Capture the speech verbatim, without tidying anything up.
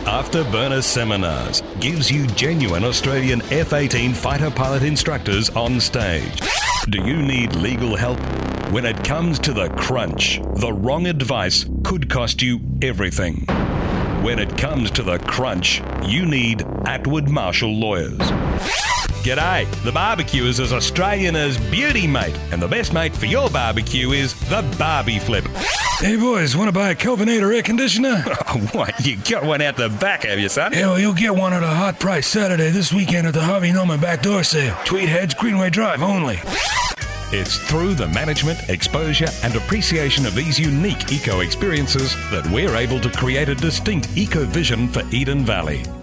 Afterburner Seminars gives you genuine Australian F eighteen fighter pilot instructors on stage. Do you need legal help? When it comes to the crunch, the wrong advice could cost you everything. When it comes to the crunch, you need Atwood Marshall Lawyers. G'day, the barbecue is as Australian as beauty, mate, and the best mate for your barbecue is the Barbie Flip. Hey boys, want to buy a Kelvinator air conditioner? What, you got one out the back, have you, son? Yeah, well, you'll get one at a hot price Saturday this weekend at the Harvey Norman back door sale. Tweed Heads, Greenway Drive only. It's through the management, exposure and appreciation of these unique eco experiences that we're able to create a distinct eco vision for Eden Valley.